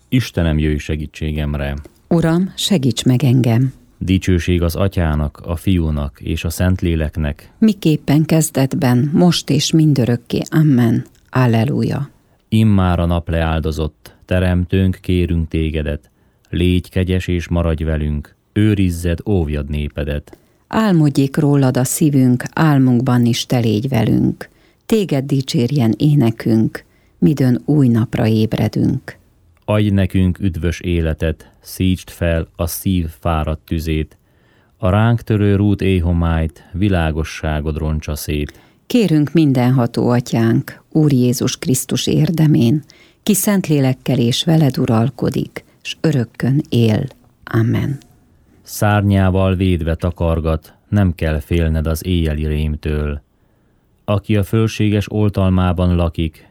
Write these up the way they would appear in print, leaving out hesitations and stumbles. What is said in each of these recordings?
Istenem, jöjj segítségemre! Uram, segíts meg engem! Dicsőség az Atyának, a Fiúnak és a Szentléleknek, miképpen kezdetben, most és mindörökké. Amen. Alleluja. immár a nap leáldozott, teremtőnk, kérünk tégedet, légy kegyes és maradj velünk, őrizzed, óvjad népedet. Álmodjék rólad a szívünk, álmunkban is te légy velünk. Téged dicsérjen énekünk, midőn új napra ébredünk. Adj nekünk üdvös életet, szítsd fel a szív fáradt tüzét, a ránk törő rút éhomályt, világosságod roncsa szét. Kérünk mindenható Atyánk, Úr Jézus Krisztus érdemén, ki Szentlélekkel és veled uralkodik, s örökkön él. Amen. Szárnyával védve takargat, nem kell félned az éjjeli rémtől. Aki a fölséges oltalmában lakik,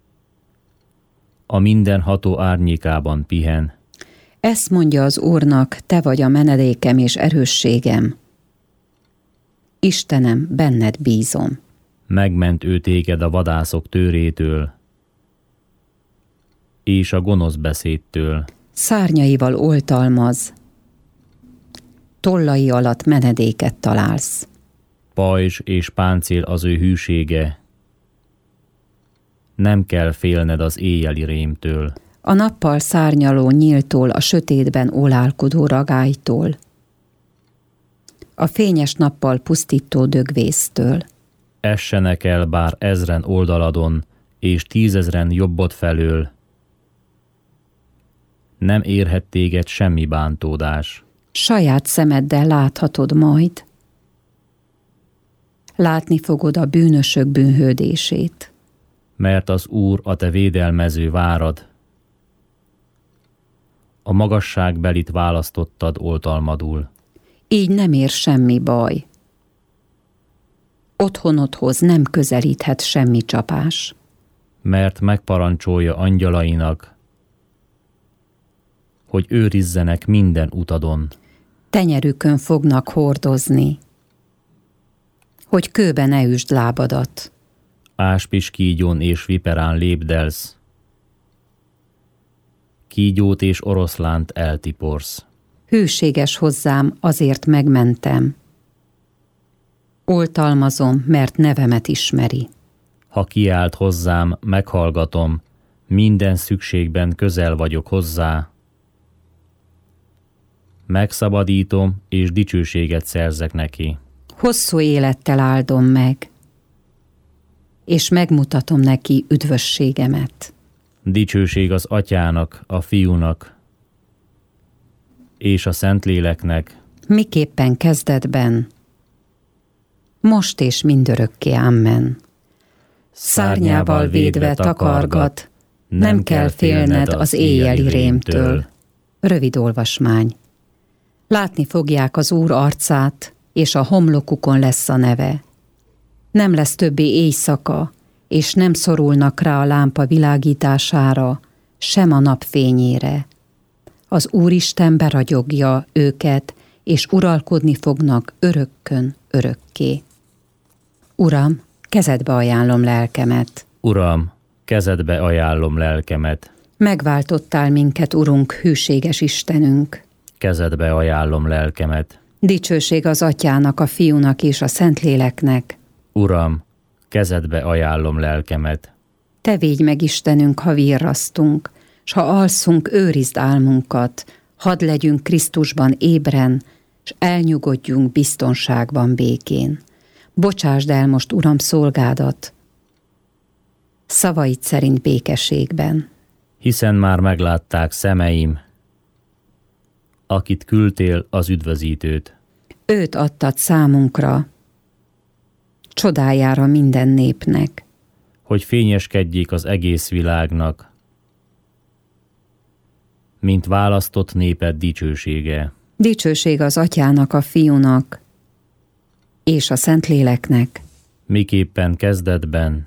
a mindenható árnyékában pihen. Ezt mondja az Úrnak, te vagy a menedékem és erősségem. Istenem, benned bízom. Megment ő téged a vadászok tőrétől, és a gonosz beszédtől. Szárnyaival oltalmaz, tollai alatt menedéket találsz. Pajzs és páncél az ő hűsége, nem kell félned az éjjeli rémtől. A nappal szárnyaló nyíltól, a sötétben ólálkodó ragálytól, a fényes nappal pusztító dögvésztől. Essenek el bár 1000 oldaladon, és 10 000 jobbod felől, nem érhet téged semmi bántódás. Saját szemeddel láthatod majd, látni fogod a bűnösök bűnhődését. Mert az Úr a te védelmező várad, a magasságbelit választottad oltalmadul. Így nem ér semmi baj. Otthonodhoz nem közelíthet semmi csapás. Mert megparancsolja angyalainak, hogy őrizzenek minden utadon. Tenyerükön fognak hordozni, hogy kőbe ne üsd lábadat. Áspis kígyón és viperán lépdelsz, kígyót és oroszlánt eltiporsz. Hűséges hozzám, azért megmentem. Oltalmazom, mert nevemet ismeri. Ha kiált hozzám, meghallgatom, minden szükségben közel vagyok hozzá. Megszabadítom, és dicsőséget szerzek neki. Hosszú élettel áldom meg, és megmutatom neki üdvösségemet. Dicsőség az Atyának, a Fiúnak és a Szentléleknek, miképpen kezdetben, most és mindörökké. Amen. Szárnyával védve takargat, nem kell félned az éjjeli rémtől. Rövid olvasmány. Látni fogják az Úr arcát, és a homlokukon lesz a neve. Nem lesz többé éjszaka, és nem szorulnak rá a lámpa világítására, sem a napfényére. Az Úristen beragyogja őket, és uralkodni fognak örökkön örökké. Uram, kezedbe ajánlom lelkemet. Uram, kezedbe ajánlom lelkemet. Megváltottál minket, Urunk, hűséges Istenünk. Kezedbe ajánlom lelkemet. Dicsőség az Atyának, a Fiúnak és a Szentléleknek. Uram, kezedbe ajánlom lelkemet. Te védj meg, Istenünk, ha virrasztunk, s ha alszunk, őrizd álmunkat, hadd legyünk Krisztusban ébren, s elnyugodjunk biztonságban, békén. Bocsásd el most, Uram, szolgádat, szavaid szerint békességben. Hiszen már meglátták szemeim, akit küldtél, az üdvözítőt. Őt adtad számunkra, csodájára minden népnek. Hogy fényeskedjék az egész világnak, mint választott néped dicsősége. Dicsőség az Atyának, a Fiúnak és a Szentléleknek. Miképpen kezdetben,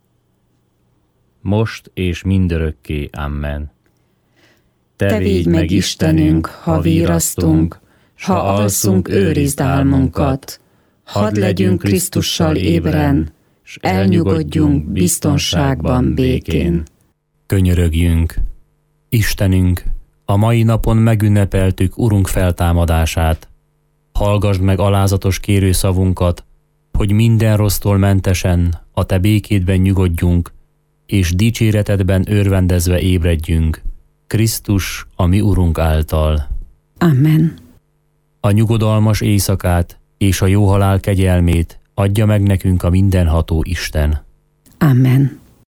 most és mindörökké. Amen. Te védj meg, Istenünk, ha virrasztunk, s ha alszunk, őrizd álmunkat. Hadd legyünk Krisztussal ébren, s elnyugodjunk biztonságban, békén. Könyörögjünk. Istenünk, a mai napon megünnepeltük Urunk feltámadását. Hallgasd meg alázatos kérőszavunkat, hogy minden rossztól mentesen a Te békédben nyugodjunk, és dicséretedben örvendezve ébredjünk. Krisztus, a mi Urunk által. Amen. A nyugodalmas éjszakát és a jó halál kegyelmét adja meg nekünk a mindenható Isten. Amen.